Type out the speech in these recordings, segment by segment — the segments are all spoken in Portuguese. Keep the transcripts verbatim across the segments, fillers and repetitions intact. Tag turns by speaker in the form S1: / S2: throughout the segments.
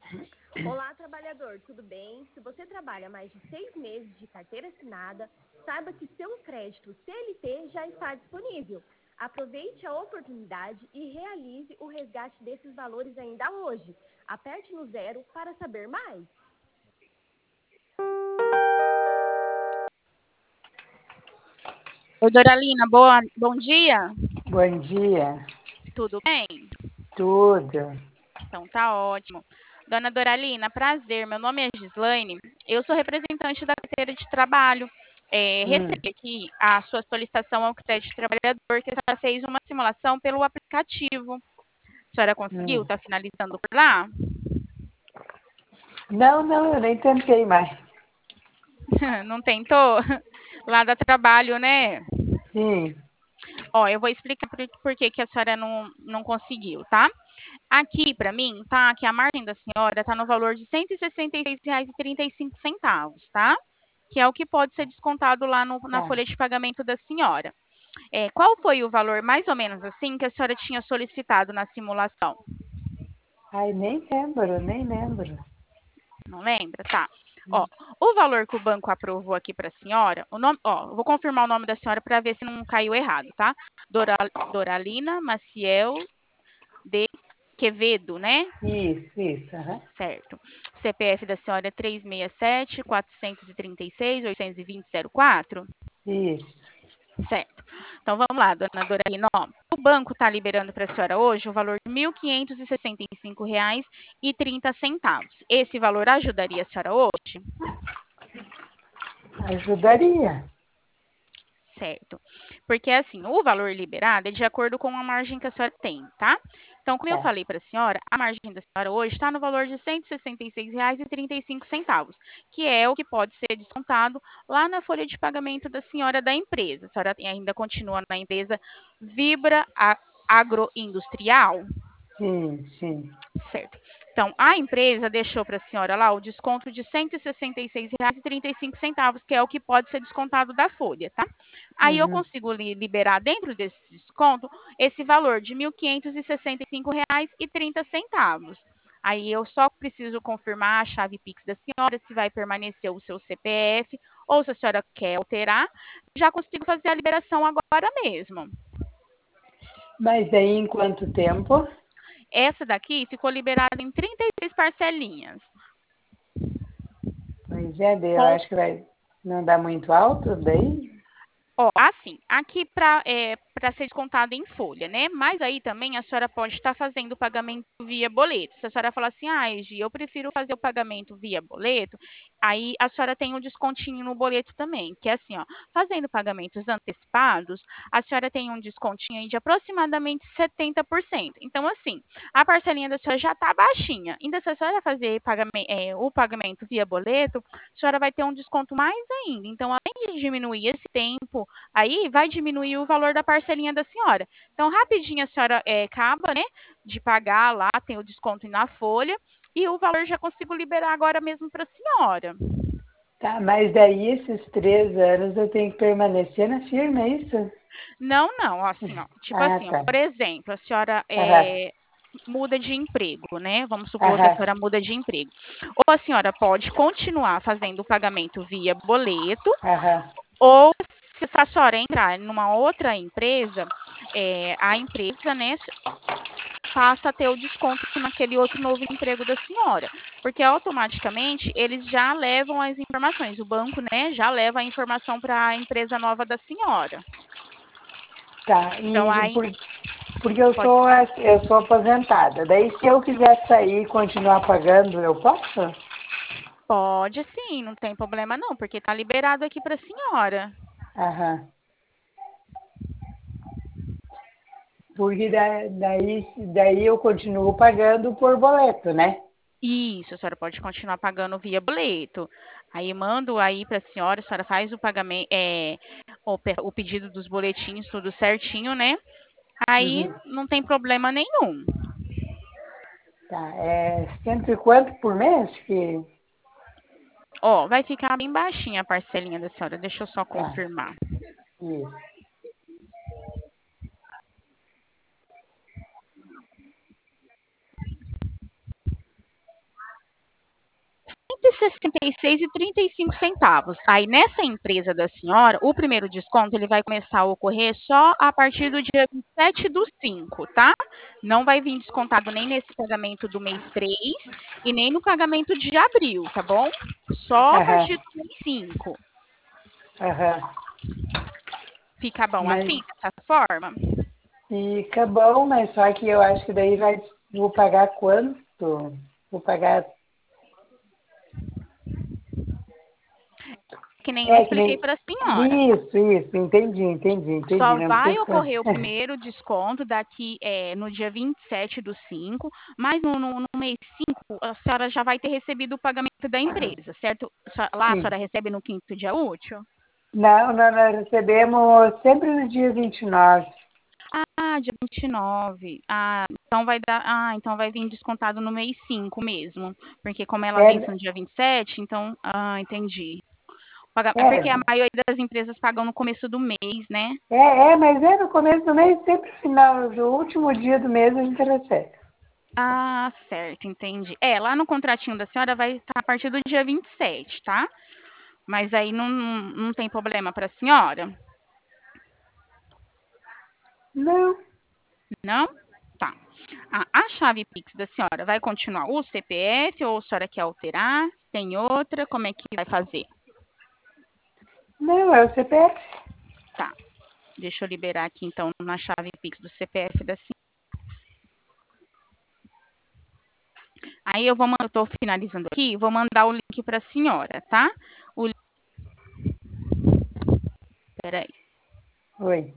S1: Olá, trabalhador, tudo bem? Se você trabalha mais de seis meses de carteira assinada, saiba que seu crédito C L T já está disponível. Aproveite a oportunidade e realize o resgate desses valores ainda hoje. Aperte no zero para saber mais.
S2: Oi, Doralina, boa, bom dia.
S3: Bom dia,
S2: Tudo bem?
S3: tudo.
S2: Então tá ótimo. Dona Doralina, prazer. Meu nome é Gislaine. Eu sou representante da carteira de trabalho. É,
S3: Hum,
S2: recebi aqui a sua solicitação ao crédito trabalhador, que a senhora fez uma simulação pelo aplicativo. A senhora conseguiu?
S3: hum.
S2: Está finalizando por lá?
S3: Não, não, eu nem tentei mais.
S2: Não tentou? Lá dá trabalho, né?
S3: Sim,
S2: Ó, eu vou explicar por, por que, que a senhora não, não conseguiu, tá? Aqui, para mim, tá que a margem da senhora tá no valor de cento e sessenta e seis reais e trinta e cinco centavos, tá? Que é o que pode ser descontado lá no- na
S3: tá.
S2: folha de pagamento da senhora. É, qual foi o valor, mais ou menos assim, que a senhora tinha solicitado na simulação?
S3: Ai, nem lembro, nem lembro.
S2: Não lembra? Tá. Ó, o valor que o banco aprovou aqui para a senhora, o nome, ó, eu vou confirmar o nome da senhora para ver se não caiu errado, tá? Dora- Doralina Maciel de Quevedo, né?
S3: Isso, isso, aham.
S2: Certo. O C P F da senhora é três seis sete, quatro três seis, oito dois zero quatro.
S3: Isso.
S2: Certo. Então vamos lá, dona Doralina. Ó, o banco está liberando para a senhora hoje o valor de mil quinhentos e sessenta e cinco reais e trinta centavos. Esse valor ajudaria a senhora hoje?
S3: Ajudaria.
S2: Certo. Porque assim, o valor liberado é de acordo com a margem que a senhora tem, tá? Então, como eu
S3: Tá.
S2: falei para a senhora, a margem da senhora hoje está no valor de cento e sessenta e seis reais e trinta e cinco centavos, que é o que pode ser descontado lá na folha de pagamento da senhora da empresa. A senhora ainda continua na empresa Vibra Agroindustrial.
S3: Sim, sim.
S2: Certo. Então, a empresa deixou para a senhora lá o desconto de cento e sessenta e seis reais e trinta e cinco centavos, que é o que pode ser descontado da folha, tá? Aí eu
S3: Uhum.
S2: consigo liberar dentro desse desconto esse valor de mil quinhentos e sessenta e cinco reais e trinta centavos. Aí eu só preciso confirmar a chave Pix da senhora, se vai permanecer o seu C P F ou se a senhora quer alterar. Já consigo fazer a liberação agora mesmo.
S3: Mas daí em quanto tempo?
S2: Essa daqui ficou liberada em trinta e seis parcelinhas.
S3: Pois é, daí eu
S2: Com
S3: acho que vai não dar muito alto daí.
S2: Ó, assim, aqui para é, para ser descontado em folha, né? Mas aí também a senhora pode estar fazendo o pagamento via boleto. Se a senhora falar assim, ah, Egi, eu prefiro fazer o pagamento via boleto, aí a senhora tem um descontinho no boleto também, que é assim, ó, fazendo pagamentos antecipados, a senhora tem um descontinho aí de aproximadamente setenta por cento. Então, assim, a parcelinha da senhora já está baixinha. Ainda se a senhora fazer pagamento, é, o pagamento via boleto, a senhora vai ter um desconto mais ainda. Então, além de diminuir esse tempo aí vai diminuir o valor da parcelinha da senhora. Então, rapidinho a senhora é, acaba, né, de pagar lá, tem o desconto na folha, e o valor já consigo liberar agora mesmo para a senhora.
S3: Tá, mas daí esses três anos eu tenho que permanecer na firma, é isso?
S2: Não, não, assim, ó, tipo
S3: Ah,
S2: assim, ó,
S3: tá.
S2: por exemplo, a senhora
S3: Aham,
S2: é, muda de emprego, né? Vamos supor que a
S3: aham,
S2: senhora muda de emprego. Ou a senhora pode continuar fazendo o pagamento via boleto,
S3: aham.
S2: ou se a senhora entrar numa outra empresa, é, a empresa, né, passa a ter o desconto naquele outro novo emprego da senhora, porque automaticamente eles já levam as informações, o banco, né, já leva a informação para a empresa nova da senhora.
S3: Tá,
S2: Então
S3: e
S2: aí
S3: por, porque eu
S2: pode
S3: sou, eu sou aposentada. Daí se eu quiser sair e continuar pagando, eu posso?
S2: pode sim, não tem problema não, porque tá liberado aqui para a senhora.
S3: Aham. Porque da- daí, daí eu continuo pagando por boleto, né?
S2: Isso, a senhora pode continuar pagando via boleto. Aí mando aí para a senhora, a senhora faz o pagamento, é, o, pe- o pedido dos boletins, tudo certinho, né? Aí
S3: Uhum.
S2: não tem problema nenhum.
S3: Tá, é cento e quanto por mês? Que...
S2: Ó, vai ficar bem baixinha a parcelinha da senhora. Deixa eu só
S3: Tá,
S2: confirmar.
S3: isso.
S2: sessenta e seis reais e trinta e cinco centavos. Aí nessa empresa da senhora, o primeiro desconto ele vai começar a ocorrer só a partir do dia vinte e sete do cinco, tá? Não vai vir descontado nem nesse pagamento do mês três e nem no pagamento de abril, tá bom? Só a
S3: Aham,
S2: partir do mês cinco.
S3: aham.
S2: Fica bom
S3: Mas
S2: assim, dessa forma?
S3: fica bom, mas só que eu acho que daí vai, vou pagar quanto? Vou pagar.
S2: Que nem eu
S3: É que
S2: expliquei
S3: nem.
S2: para a senhora.
S3: Isso, isso, entendi, entendi, entendi.
S2: Só
S3: Não
S2: vai
S3: precisa.
S2: ocorrer o primeiro desconto daqui é, no dia vinte e sete do cinco, mas no, no, no mês cinco a senhora já vai ter recebido o pagamento da empresa, certo? Lá a
S3: Sim.
S2: senhora recebe no quinto dia útil?
S3: Não, não, nós recebemos sempre no dia vinte e nove.
S2: Ah, dia vinte e nove. Ah, então vai dar. Ah, então vai vir descontado no mês cinco mesmo. Porque como ela vence
S3: É,
S2: no dia vinte e sete, então. Ah, entendi. Paga- É porque a
S3: é,
S2: maioria das empresas pagam no começo do mês, né?
S3: é, é, mas é no começo do mês, sempre no final, no último dia do mês a gente recebe.
S2: Ah, certo, entendi. É, lá no contratinho da senhora vai estar a partir do dia vinte e sete, tá? Mas aí não, não tem problema para a senhora?
S3: Não,
S2: Não? Tá. A, a chave Pix da senhora vai continuar o C P F ou a senhora quer alterar? Tem outra? Como é que vai fazer?
S3: não, é o C P F.
S2: Tá. Deixa eu liberar aqui então na chave Pix do C P F da senhora. Aí eu vou, eu tô finalizando aqui, vou mandar o link para a senhora, tá? O, peraí.
S3: Oi.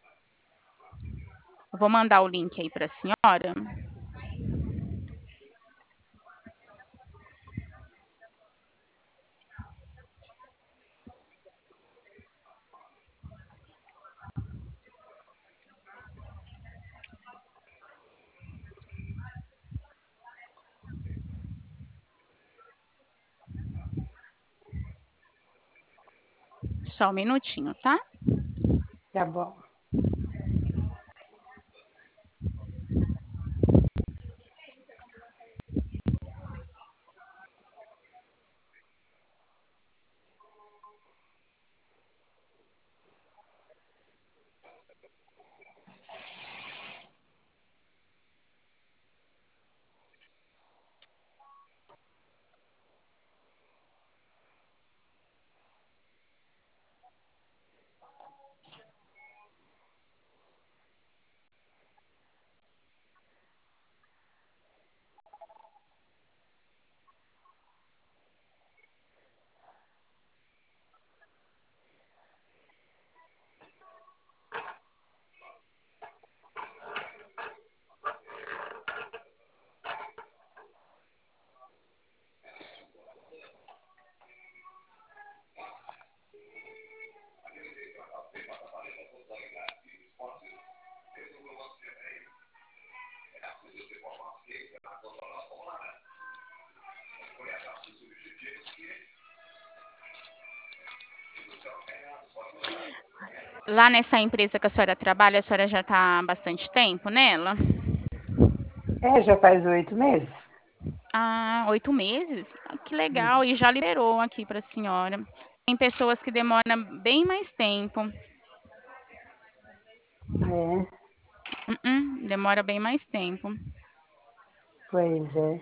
S2: Eu vou mandar o link aí para a senhora. Só um minutinho, tá?
S3: Tá bom. Lá nessa empresa que a senhora trabalha, a senhora já está há bastante tempo nela? É, já faz oito meses.
S2: Ah, oito meses? Ah, que legal, e já liberou aqui para a senhora. Tem pessoas que demoram bem mais tempo.
S3: É,
S2: Uh-uh, demora bem mais tempo.
S3: pois é.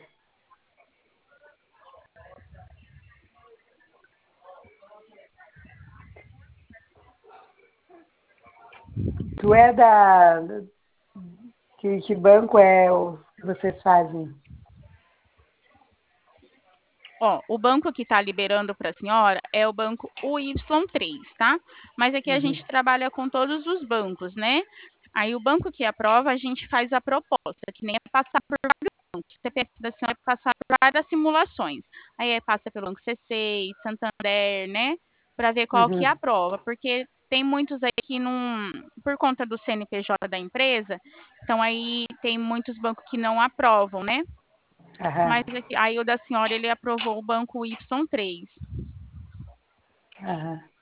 S3: Tu é da. Que, que banco é o que vocês fazem?
S2: Ó, o banco que está liberando para a senhora é o banco U Y três, tá? Mas aqui a
S3: Uhum.
S2: gente trabalha com todos os bancos, né? Aí o banco que aprova, a gente faz a proposta, que nem é passar por vários bancos. O C P F da senhora é passar por várias simulações. Aí é, passa pelo Banco C seis, Santander, né? Para ver qual que
S3: Uhum.
S2: aprova, porque tem muitos aí que não, por conta do C N P J da empresa, então aí tem muitos bancos que não aprovam, né?
S3: Aham.
S2: Mas aqui, aí o da senhora, ele aprovou o banco Y três.
S3: Aham.